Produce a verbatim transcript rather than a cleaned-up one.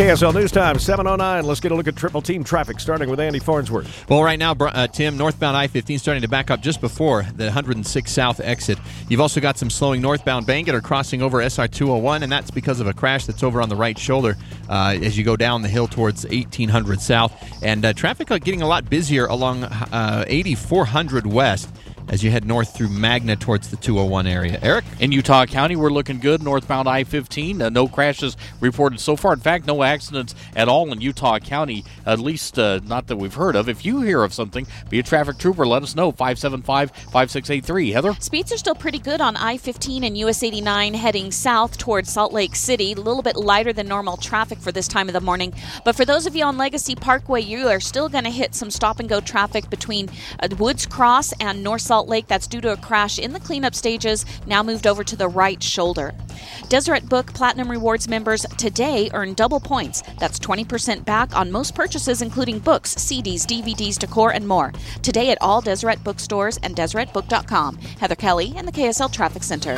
K S L News Time, seven oh nine. Let's get a look at triple team traffic, starting with Andy Farnsworth. Well, right now, uh, Tim, northbound I fifteen starting to back up just before the one hundred six South exit. You've also got some slowing northbound Bangor crossing over S R two oh one, and that's because of a crash that's over on the right shoulder uh, as you go down the hill towards eighteen hundred South. And uh, traffic are getting a lot busier along uh, eighty-four hundred West as you head north through Magna towards the two oh one area. Eric? In Utah County, we're looking good. Northbound I fifteen, uh, no crashes reported so far. In fact, no accidents at all in Utah County, at least uh, not that we've heard of. If you hear of something, be a traffic trooper, let us know. five seven five, five six eight three. Heather? Speeds are still pretty good on I fifteen and U S eighty-nine heading south towards Salt Lake City. A little bit lighter than normal traffic for this time of the morning. But for those of you on Legacy Parkway, you are still going to hit some stop-and-go traffic between uh, Woods Cross and North Salt Lake. That's due to a crash in the cleanup stages, now moved over to the right shoulder. Deseret Book Platinum Rewards members today earn double points. That's twenty percent back on most purchases, including books, C Ds, D V Ds, decor, and more. Today at all Deseret bookstores and deseret book dot com. Heather Kelly in the K S L Traffic Center.